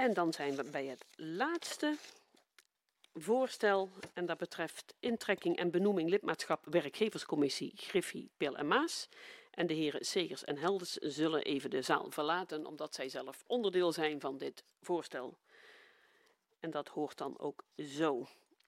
En dan zijn we bij het laatste voorstel. En dat betreft intrekking en benoeming lidmaatschap werkgeverscommissie Griffie, Peel en Maas. En de heren Segers en Helders zullen even de zaal verlaten, omdat zij zelf onderdeel zijn van dit voorstel. En dat hoort dan ook zo.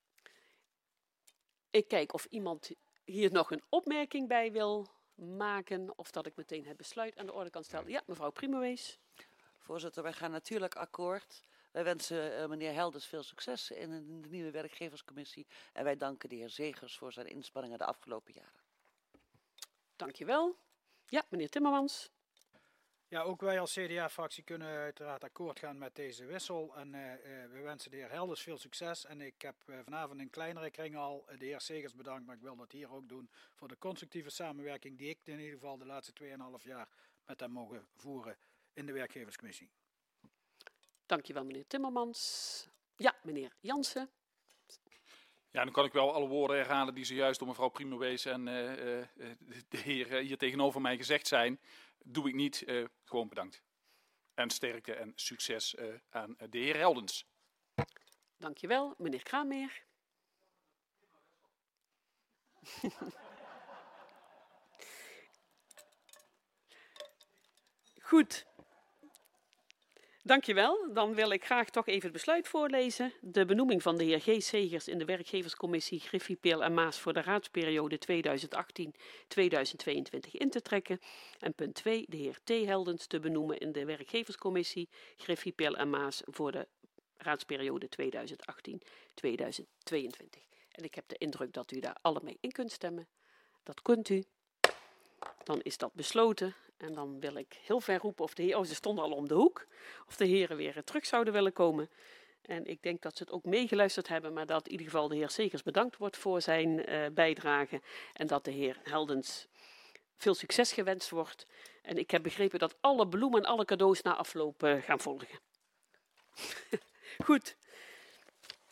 Ik kijk of iemand hier nog een opmerking bij wil maken, of dat ik meteen het besluit aan de orde kan stellen. Ja, mevrouw Primowees. Voorzitter, wij gaan natuurlijk akkoord. Wij wensen meneer Helders veel succes in de nieuwe werkgeverscommissie. En wij danken de heer Segers voor zijn inspanningen de afgelopen jaren. Dankjewel. Ja, meneer Timmermans. Ja, ook wij als CDA-fractie kunnen uiteraard akkoord gaan met deze wissel. En we wensen de heer Helders veel succes. En ik heb vanavond in kleinere kringen al de heer Segers bedankt. Maar ik wil dat hier ook doen voor de constructieve samenwerking die ik in ieder geval de laatste 2,5 jaar met hem mogen voeren in de werkgeverscommissie. Dankjewel, meneer Timmermans. Ja, meneer Jansen. Ja, dan kan ik wel alle woorden herhalen die zojuist door mevrouw Primowees en de heer hier tegenover mij gezegd zijn. Doe ik niet, gewoon bedankt. En sterkte en succes aan de heer Heldens. Dankjewel, meneer Kraammeer. Goed. Dankjewel. Dan wil ik graag toch even het besluit voorlezen. De benoeming van de heer G. Segers in de werkgeverscommissie Griffie, Peel en Maas voor de raadsperiode 2018-2022 in te trekken. En punt 2, de heer T. Heldens te benoemen in de werkgeverscommissie Griffie, Peel en Maas voor de raadsperiode 2018-2022. En ik heb de indruk dat u daar alle mee in kunt stemmen. Dat kunt u. Dan is dat besloten. En dan wil ik heel ver roepen of de heren, ze stonden al om de hoek, of de heren weer terug zouden willen komen. En ik denk dat ze het ook meegeluisterd hebben, maar dat in ieder geval de heer Segers bedankt wordt voor zijn bijdrage. En dat de heer Heldens veel succes gewenst wordt. En ik heb begrepen dat alle bloemen en alle cadeaus na afloop gaan volgen. Goed,